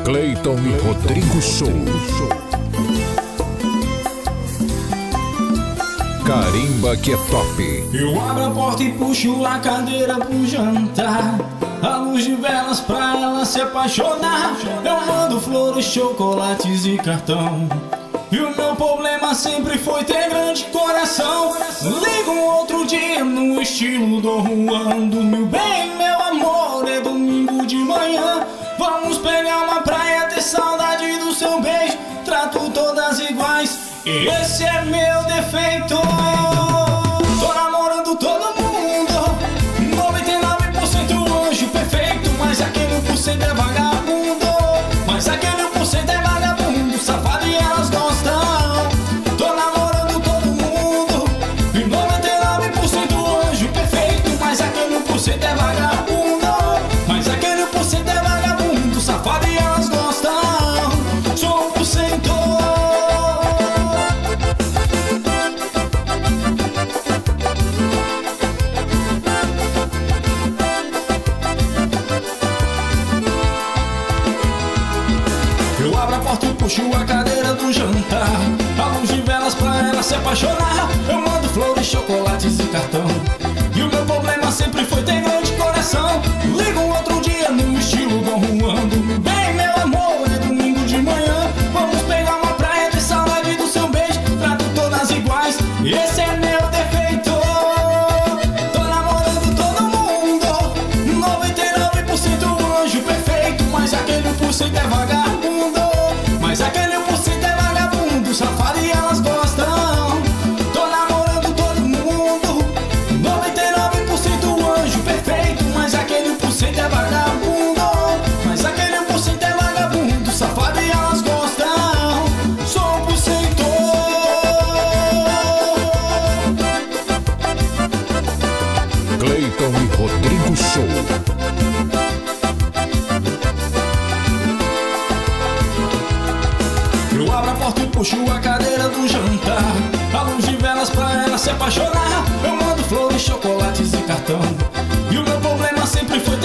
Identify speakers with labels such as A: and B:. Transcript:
A: Cleiton e Rodrigo Show. Carimba que é top.
B: Eu abro a porta e puxo a cadeira pro jantar, a luz de velas pra ela se apaixonar. Eu mando flores, chocolates e cartão, e o meu problema sempre foi ter grande coração. Ligo um outro dia no estilo do Juan. Dormiu bem, meu amor, é domingo de manhã. Vamos pegar uma praia, ter saudade do seu beijo. Trato todas iguais, esse é meu defeito. Tô namorando todo mundo, 99% anjo perfeito, mas aquele 1% é vagabundo. Mas aquele 1% é vagabundo, safado e elas gostam. Tô namorando todo mundo, 99% anjo perfeito, mas aquele 1% é vagabundo. Mas aquele 1% é vagabundo, safado e elas gostam. Sou 1%. Eu abro a porta e puxo a cadeira do jantar, a luz de velas pra ela se apaixonar. Eu mando flores, chocolates e cartão, e o meu problema sempre foi ter grande coração. Ligo um outro dia no estilo Dom Juan. Dormiu bem, meu amor, é domingo de manhã. Vamos pegar uma praia, ter saudade do seu beijo. Trato todas iguais, esse é meu defeito. Tô namorando todo mundo, 99% anjo perfeito, mas aquele 1% é vagabundo. Mas aquele 1% é vagabundo, safado e elas gostam. Tô namorando todo mundo, 99% anjo perfeito, mas aquele 1% é vagabundo. Mas aquele 1% é vagabundo, safado e elas gostam. Sou 1%.
A: Cleiton e Rodrigo Show.
B: Eu abro a porta e puxo a cadeira do jantar, a luz de velas pra ela se apaixonar. Eu mando flores, chocolates e cartão, e o meu problema sempre foi